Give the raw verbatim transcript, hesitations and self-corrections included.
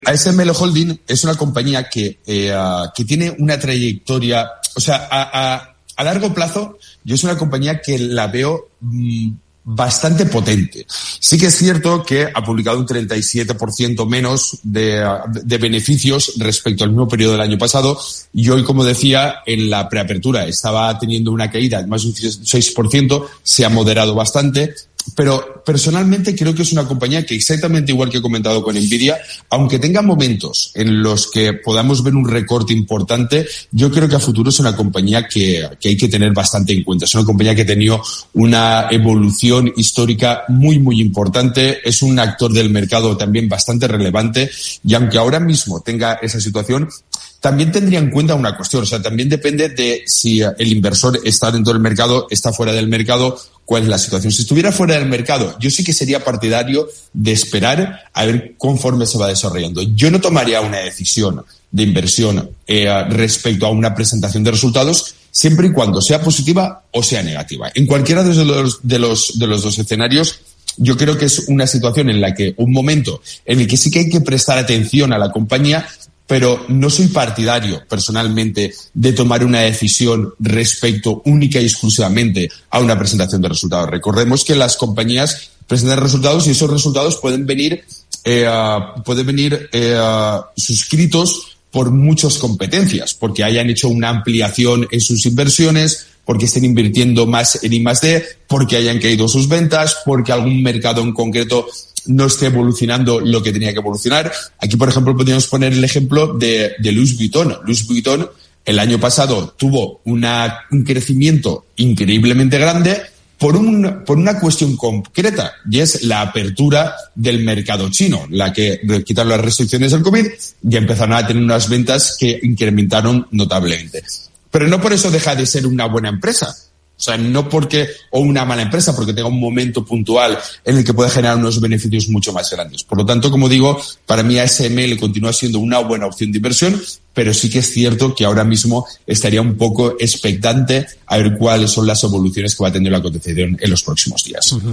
A S M L Holding es una compañía que, eh, uh, que tiene una trayectoria, o sea, a, a, a largo plazo, yo es una compañía que la veo mmm, bastante potente. Sí que es cierto que ha publicado un treinta y siete por ciento menos de, de beneficios respecto al mismo periodo del año pasado, y hoy, como decía, en la preapertura estaba teniendo una caída de más de un seis por ciento, se ha moderado bastante. Pero personalmente creo que es una compañía que, exactamente igual que he comentado con Nvidia, aunque tenga momentos en los que podamos ver un recorte importante, yo creo que a futuro es una compañía que, que hay que tener bastante en cuenta. Es una compañía que ha tenido una evolución histórica muy, muy importante. Es un actor del mercado también bastante relevante, y aunque ahora mismo tenga esa situación, también tendría en cuenta una cuestión. O sea, también depende de si el inversor está dentro del mercado, está fuera del mercado, cuál es la situación. Si estuviera fuera del mercado, yo sí que sería partidario de esperar a ver conforme se va desarrollando. Yo no tomaría una decisión de inversión eh, respecto a una presentación de resultados siempre y cuando sea positiva o sea negativa. En cualquiera de los, de los, de los dos escenarios, yo creo que es una situación en la que, un momento en el que sí que hay que prestar atención a la compañía, pero no soy partidario, personalmente, de tomar una decisión respecto única y exclusivamente a una presentación de resultados. Recordemos que las compañías presentan resultados y esos resultados pueden venir, eh, uh, pueden venir eh, uh, suscritos por muchas competencias, porque hayan hecho una ampliación en sus inversiones, porque estén invirtiendo más en I más D, porque hayan caído sus ventas, porque algún mercado en concreto no esté evolucionando lo que tenía que evolucionar. Aquí, por ejemplo, podríamos poner el ejemplo de, de Louis Vuitton. Louis Vuitton el año pasado tuvo una, un crecimiento increíblemente grande por, un, por una cuestión concreta, y es la apertura del mercado chino, la que quitaron las restricciones del COVID y empezaron a tener unas ventas que incrementaron notablemente. Pero no por eso deja de ser una buena empresa. O sea, no porque, o una mala empresa, porque tenga un momento puntual en el que puede generar unos beneficios mucho más grandes. Por lo tanto, como digo, para mí A S M L continúa siendo una buena opción de inversión, pero sí que es cierto que ahora mismo estaría un poco expectante a ver cuáles son las evoluciones que va a tener la cotización en los próximos días. Uh-huh.